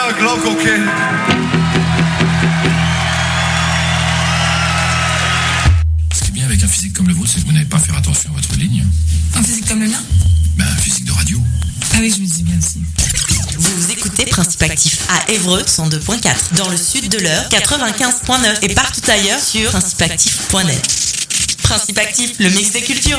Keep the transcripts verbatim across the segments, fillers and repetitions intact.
un gland coquet. Ce qui est bien avec un physique comme le vôtre, c'est que vous n'avez pas à faire attention à votre ligne. Un physique comme le mien? Ben, un physique de radio. Ah oui, je me dis bien aussi. Vous écoutez Principe Actif à Évreux cent deux virgule quatre, dans le sud de l'Eure quatre-vingt-quinze virgule neuf et partout ailleurs sur principe actif point net. Principe Actif, le mix des cultures.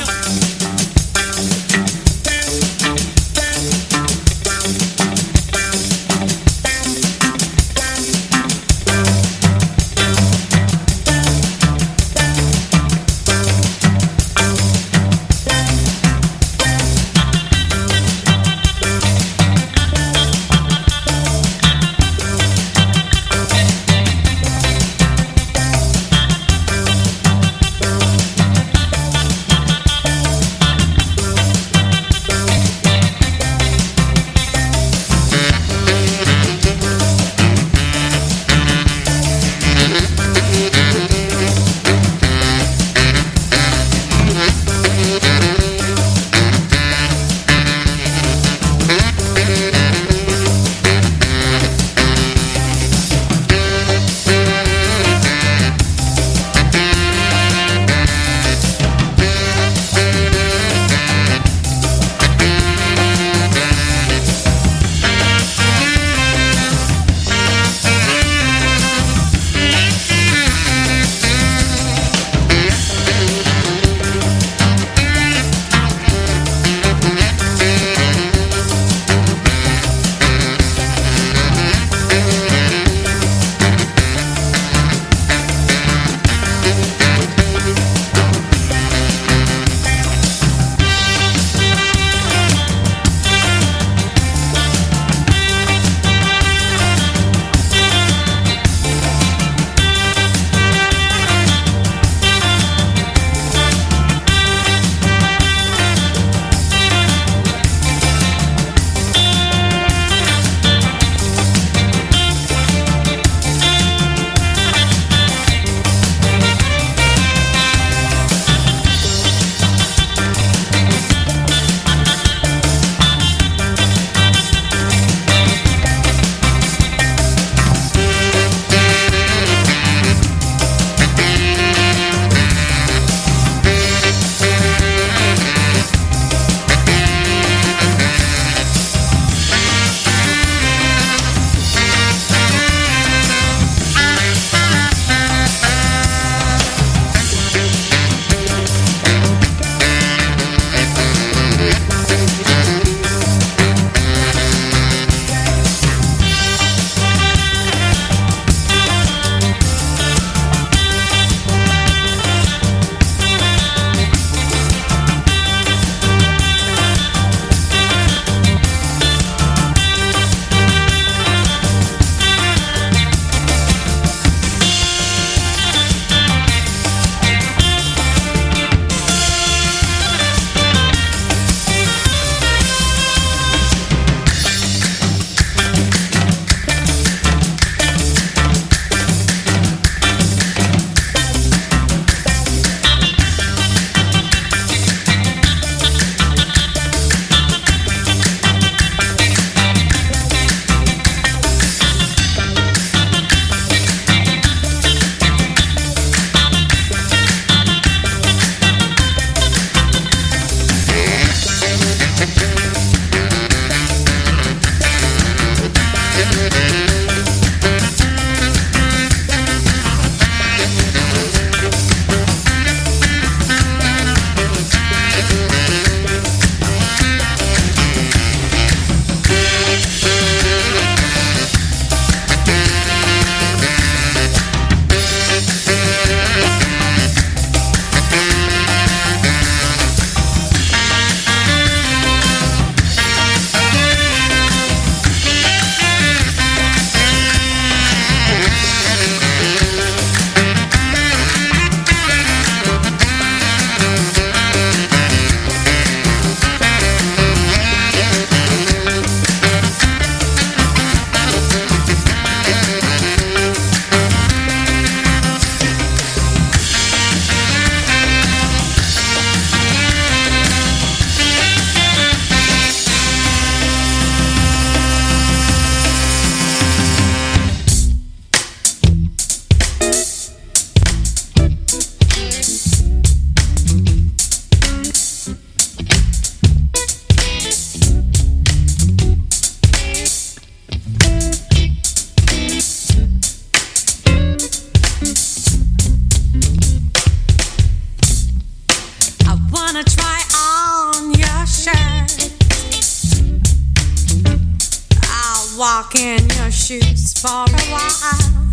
walk in your shoes for a while.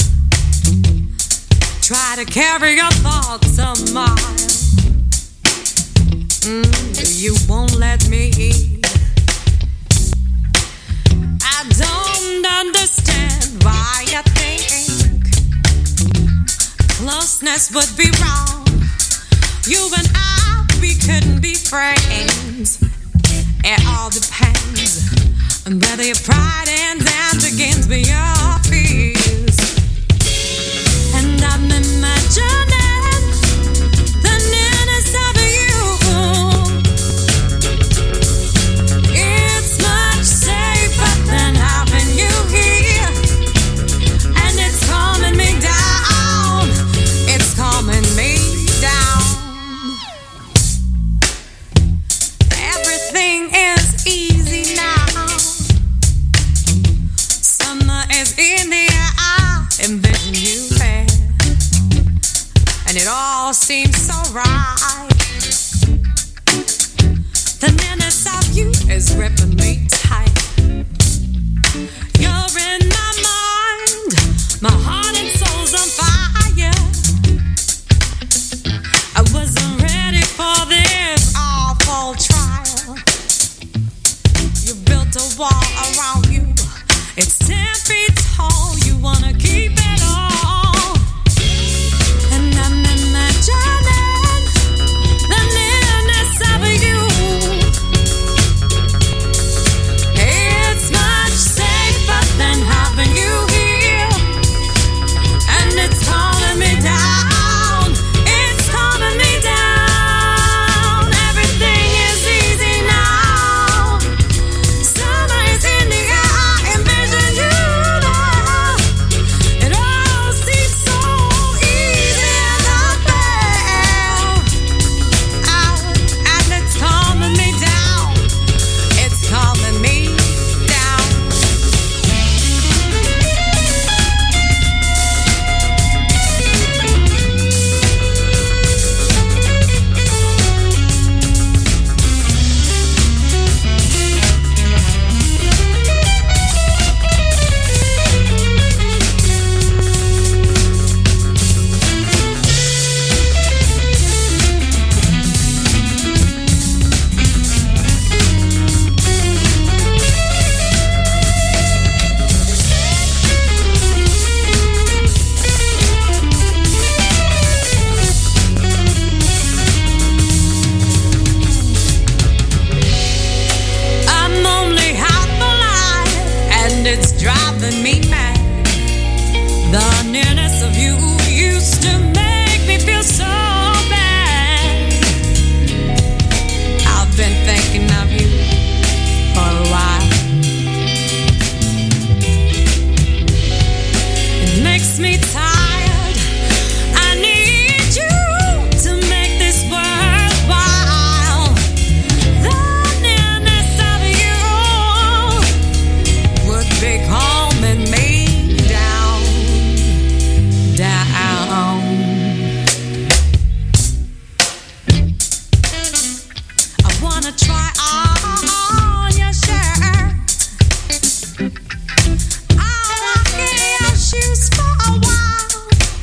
Try to carry your thoughts a mile. Mm, you won't let me eat. I don't understand why you think closeness would be wrong. You and I, we couldn't be friends. It all depends on whether your pride ends and begins with your fears. And I'm imagining the nearness of you. It's much safer than having you here. And it's calming me down. It's calming me down. Everything is easy now. Summer is in the air. I envision you there. And it all seems so right. The nearness of you is gripping me tight. You're in my mind. My heart and soul's on fire. I wasn't ready for this awful trial. You built a wall around you. It's ten feet tall. You wanna keep it all. And I'm imagining the nearness of you. It's much safer than having you here. And it's calming me down. It's calming me down. Everything is easy now. Summer is in the air. I envision you now. It all seems so easy and unfair. Out, and it's calming me down. It's calming me down. I'm only half alive, and it's driving me mad. The nearness of you used to make me feel so bad. I've been thinking of you for a while. It makes me tired. I need you to make this worthwhile. The nearness of you would be calming me down, down. I wanna try on your shirt. I'll walk in your shoes for a while.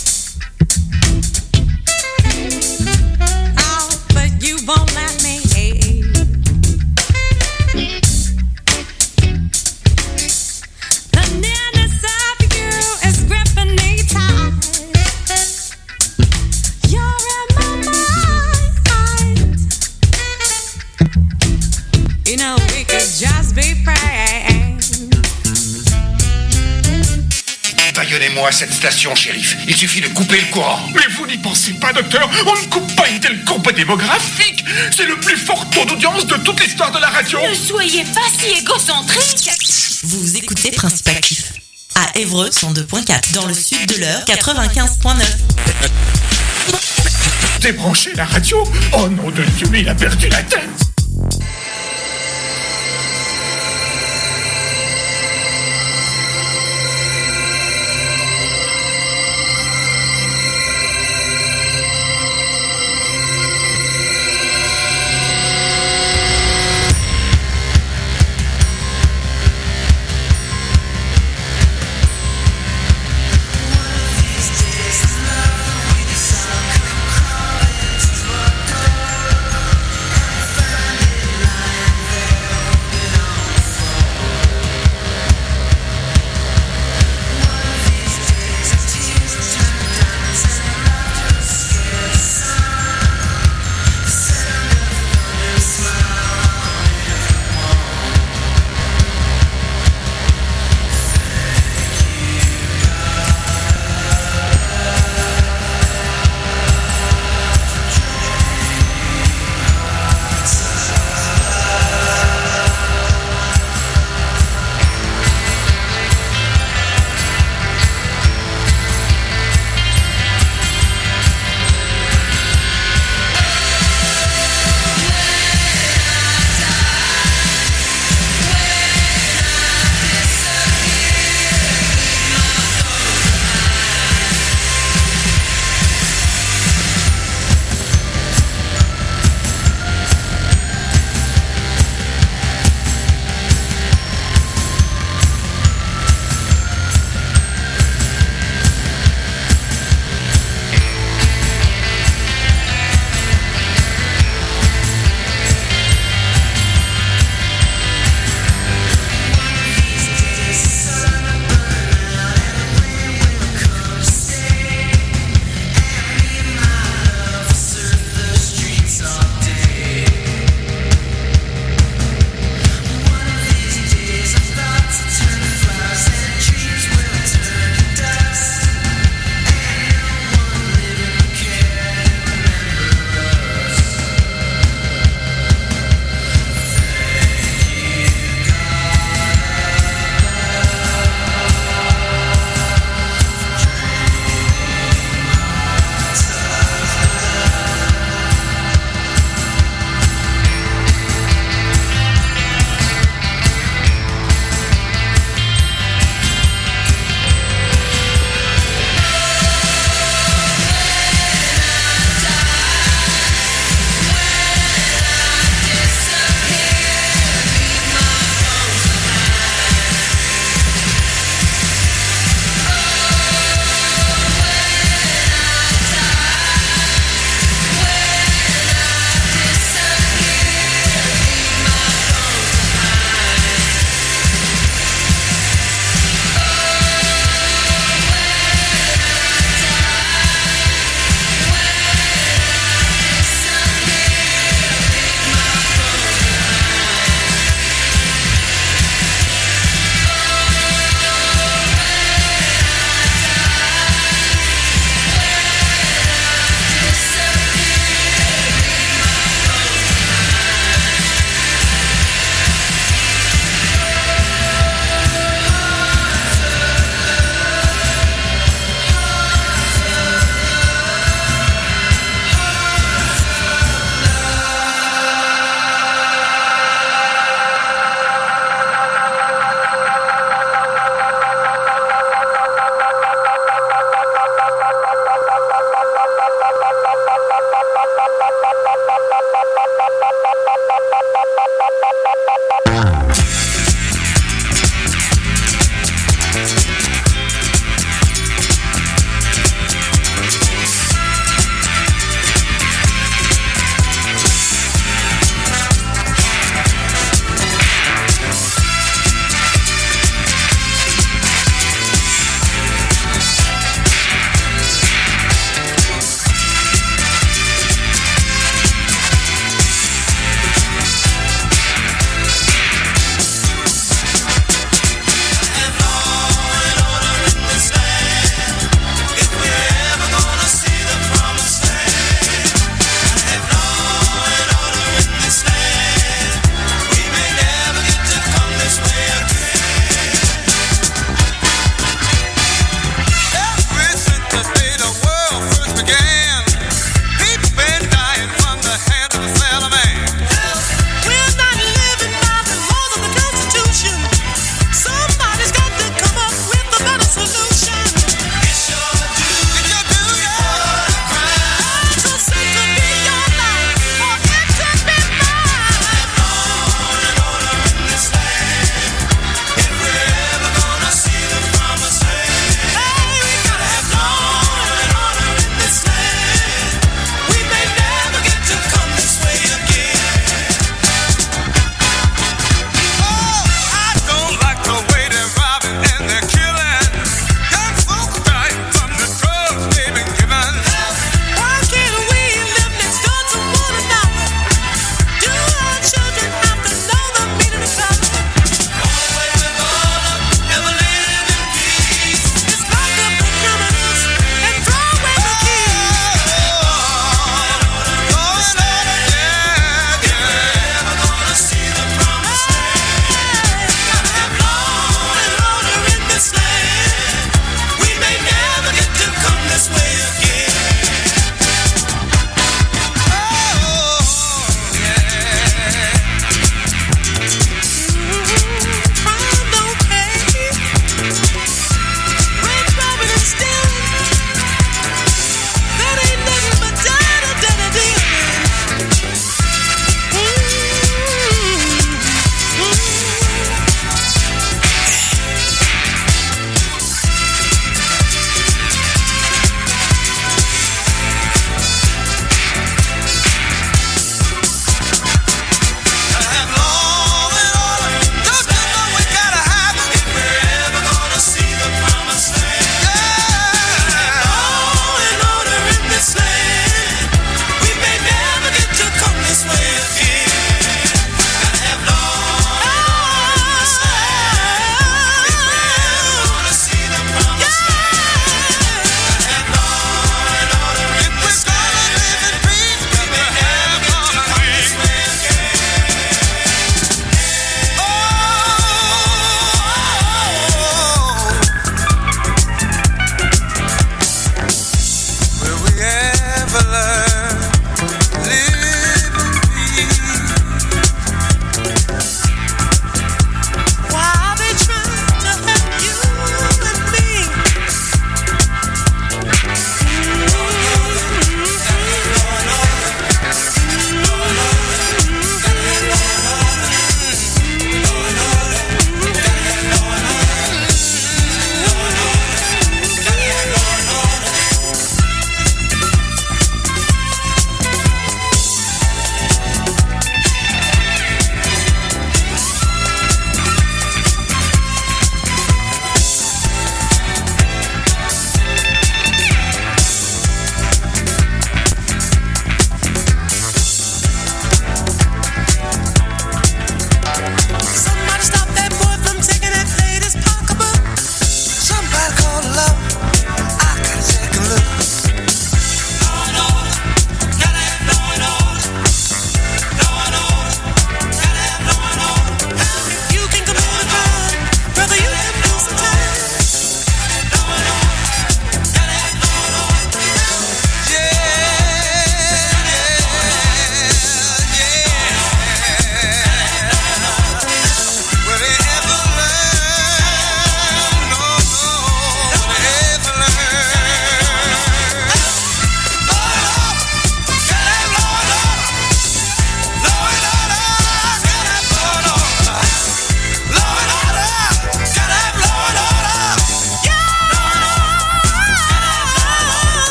Oh, but you won't let me. The nearness of you is gripping me tight. You're in my mind. You know, we could just be friends. Baillonnez-moi cette station, shérif. Il suffit de couper le courant. Mais vous n'y pensez pas, docteur. On ne coupe pas une telle courbe démographique. C'est le plus fort taux d'audience de toute l'histoire de la radio. Ne soyez pas si égocentrique. Vous écoutez Principe Actif à Évreux cent deux point quatre, dans le sud de l'Eure quatre-vingt-quinze point neuf. Débranchez la radio. Oh nom de Dieu, mais il a perdu la tête.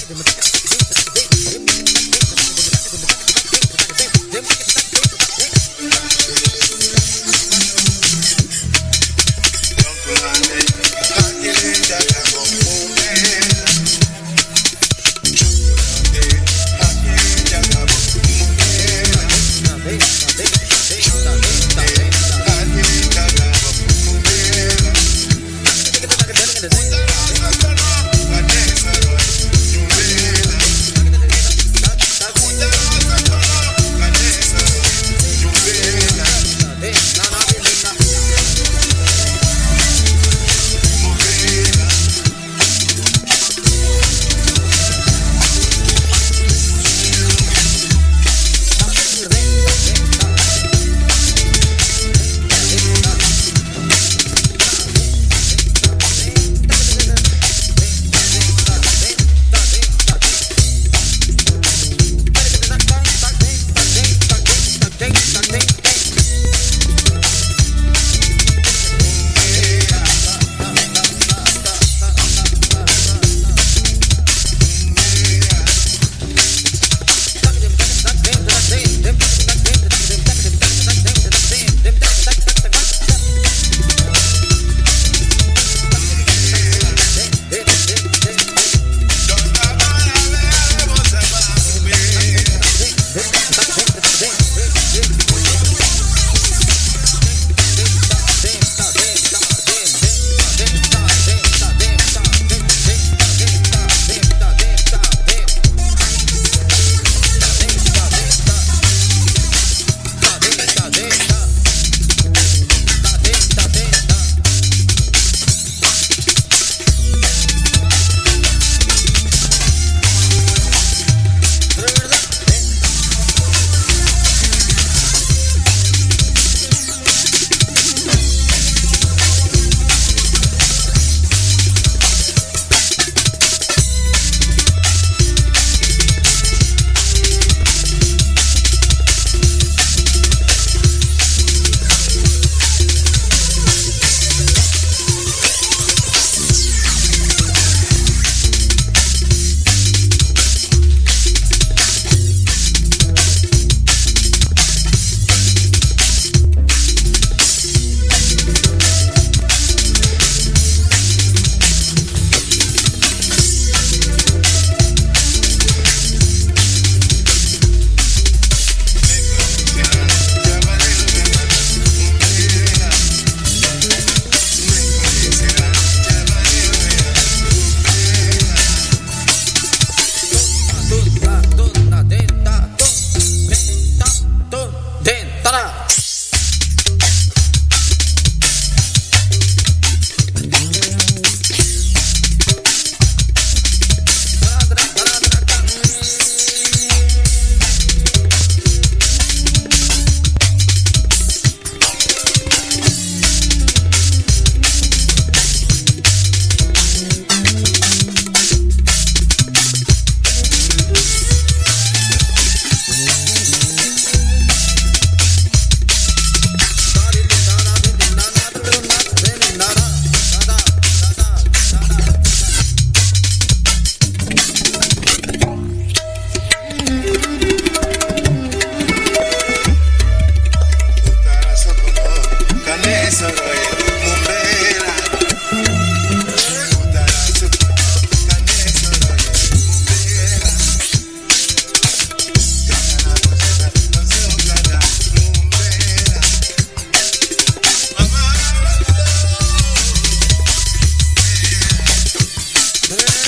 Yeah.